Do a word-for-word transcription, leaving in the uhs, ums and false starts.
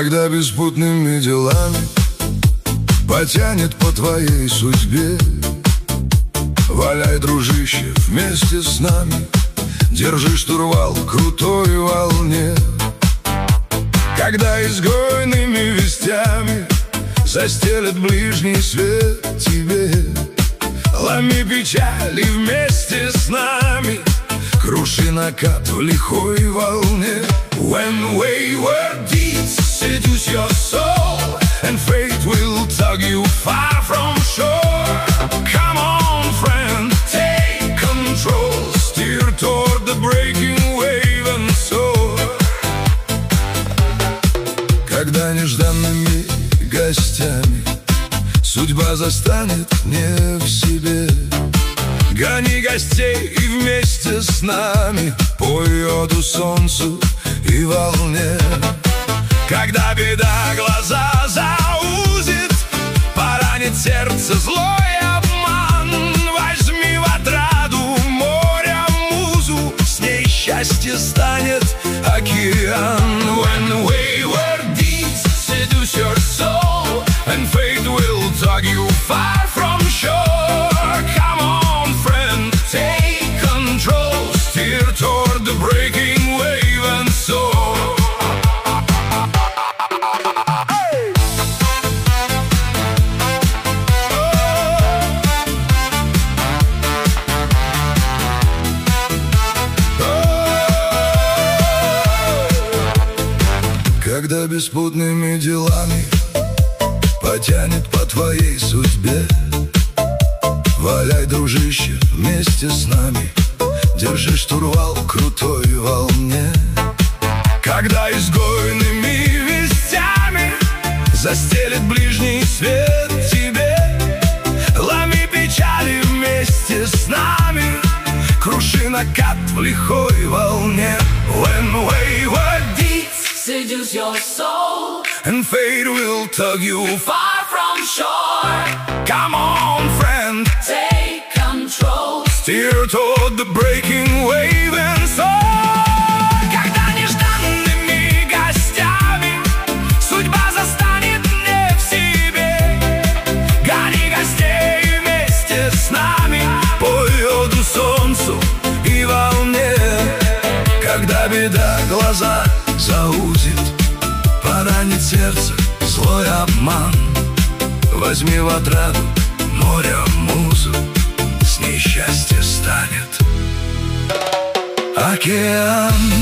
Когда беспутными делами потянет по твоей судьбе, валяй, дружище, вместе с нами, держи штурвал в крутой волне. Когда изгойными вестями застелет ближний свет тебе, ломи печали вместе с нами, круши накат в лихой волне. When wayward deeds seduce your soul, and fate will tug you far from shore, come on, friend, take control, steer toward the breaking wave and soar. Когда нежданными гостями судьба застанет не в себе, гони гостей и вместе с нами по йоду, солнцу и волне. Когда беда глаза заузит, поранит сердце злой обман, возьми в отраду моря музу, с ней счастье станет океан. When wayward deeds seduce your soul, and fate will tug you far from shore, come on, friend, take control, steer toward the breaking wave and soar. Когда беспутными делами потянет по твоей судьбе, валяй, дружище, вместе с нами, держи штурвал в крутой волне. Когда изгойными вестями застелет ближний свет тебе, ломи печали вместе с нами, круши накат в лихой волне. When wayward deeds seduce your soul, and fate will tug you far from shore, come on, friend, take control, steer toward the breaking wave and soar. Когда нежданными гостями судьба застанет не в себе, гони гостей вместе с нами по йоду, солнцу и волне. Когда беда глаза заузит, поранит сердце злой обман, возьми в отраду моря музу, с ней счастье станет океан.